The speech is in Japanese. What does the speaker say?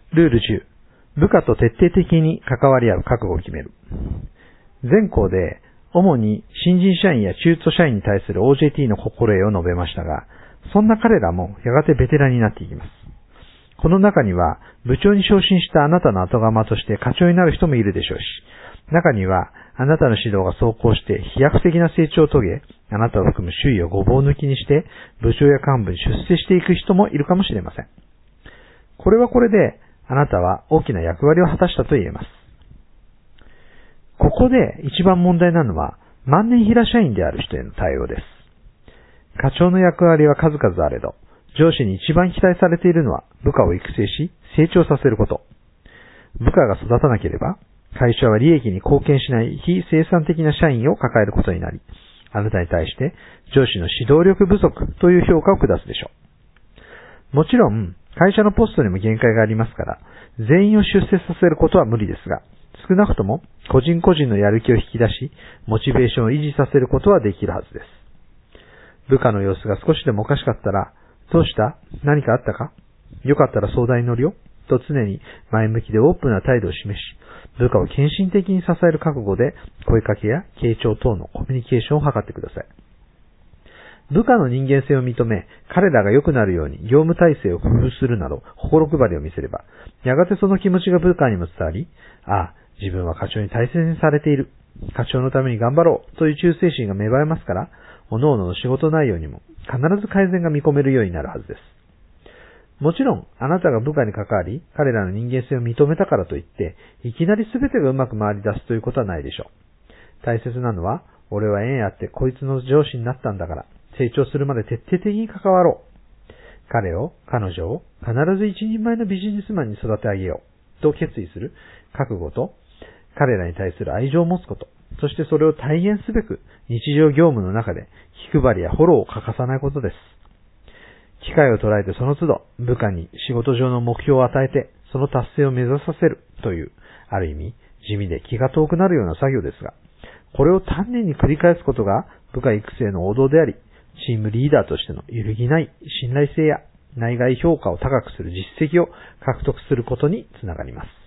ルール10、部下と徹底的に関わり合う覚悟を決める。前項で、主に新人社員や中途社員に対する OJT の心得を述べましたが、そんな彼らもやがてベテランになっていきます。この中には、部長に昇進したあなたの後釜として課長になる人もいるでしょうし、中には、あなたの指導が奏功して飛躍的な成長を遂げ、あなたを含む周囲をごぼう抜きにして、部長や幹部に出世していく人もいるかもしれません。これはこれで、あなたは大きな役割を果たしたと言えます。ここで一番問題なのは、万年平社員である人への対応です。課長の役割は数々あれど、上司に一番期待されているのは部下を育成し成長させること。部下が育たなければ、会社は利益に貢献しない非生産的な社員を抱えることになり、あなたに対して上司の指導力不足という評価を下すでしょう。もちろん、会社のポストにも限界がありますから、全員を出世させることは無理ですが、少なくとも個人個人のやる気を引き出し、モチベーションを維持させることはできるはずです。部下の様子が少しでもおかしかったら、どうした？何かあったか？よかったら相談に乗るよ。と常に前向きでオープンな態度を示し、部下を献身的に支える覚悟で声かけや傾聴等のコミュニケーションを図ってください。部下の人間性を認め、彼らが良くなるように業務体制を工夫するなど心配りを見せれば、やがてその気持ちが部下にも伝わり、ああ、自分は課長に大切にされている。課長のために頑張ろうという忠誠心が芽生えますから、各々の仕事内容にも必ず改善が見込めるようになるはずです。もちろん、あなたが部下に関わり、彼らの人間性を認めたからといって、いきなり全てがうまく回り出すということはないでしょう。大切なのは、俺は縁あってこいつの上司になったんだから、成長するまで徹底的に関わろう。彼女を必ず一人前のビジネスマンに育て上げよう。と決意する覚悟と、彼らに対する愛情を持つこと、そしてそれを体現すべく日常業務の中で気配りやフォローを欠かさないことです。機会を捉えてその都度部下に仕事上の目標を与えてその達成を目指させるという、ある意味地味で気が遠くなるような作業ですが、これを丹念に繰り返すことが部下育成の王道であり、チームリーダーとしての揺るぎない信頼性や内外評価を高くする実績を獲得することにつながります。